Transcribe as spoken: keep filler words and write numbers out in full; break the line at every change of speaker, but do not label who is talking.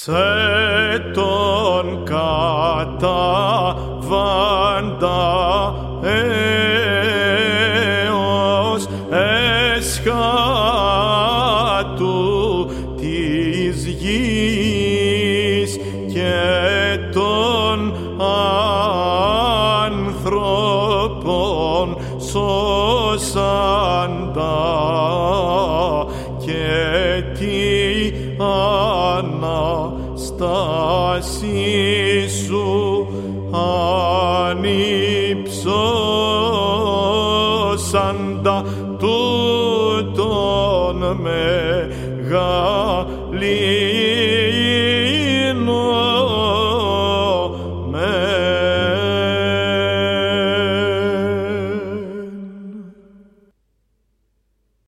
σε τον καταβάντα έως εσχάτου της γης και των ανθρώπων σώσαντα και τη Αναστάση σου ανυψώσαντα τούτον μεγαλύτερον